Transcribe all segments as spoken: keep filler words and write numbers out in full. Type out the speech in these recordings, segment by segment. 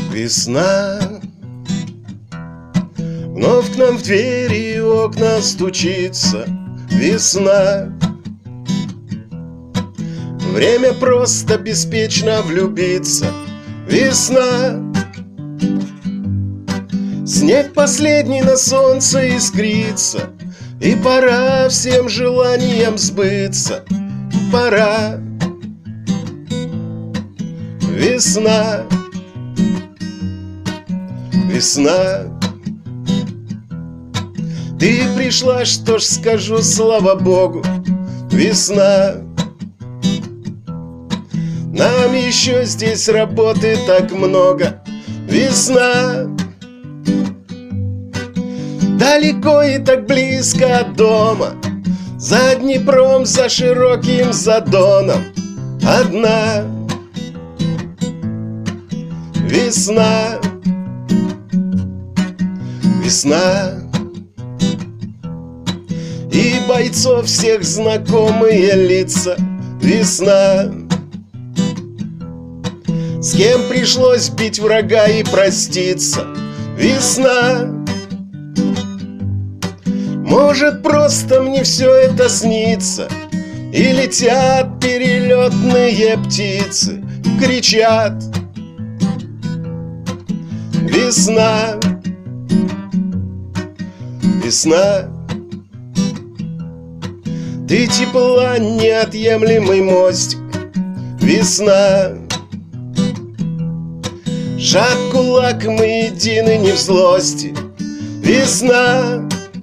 Весна вновь к нам в двери и окна стучится. Весна. Время просто беспечно влюбиться. Весна. Снег последний на солнце искрится, и пора всем желаниям сбыться. Пора. Весна. Весна. Ты пришла, что ж скажу, слава Богу. Весна. Нам еще здесь работы так много. Весна. Далеко и так близко от дома, за Днепром, за широким задоном. Одна. Весна. Весна. И бойцов всех знакомые лица. Весна. С кем пришлось бить врага и проститься. Весна. Может, просто мне все это снится, и летят перелетные птицы, кричат. Весна. Весна. Ты тепла неотъемлемый мостик. Весна. Сжат кулак, мы едины не в злости. Весна.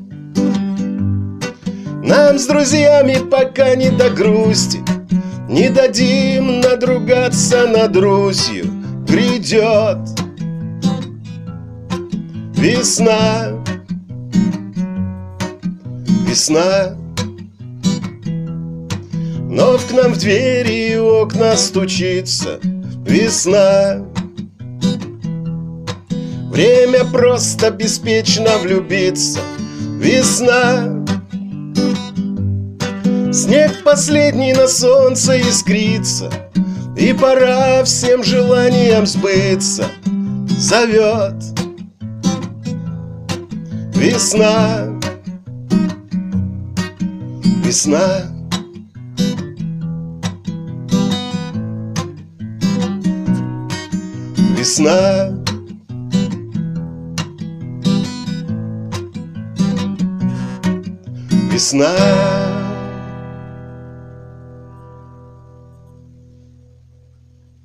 Нам с друзьями пока не до грусти, не дадим надругаться над Русью. Придет весна. Весна. Вновь к нам в двери и окна стучится. Весна. Время просто беспечно влюбиться. Весна. Снег последний на солнце искрится, и пора всем желаниям сбыться. Зовет весна. Весна. Весна. Весна.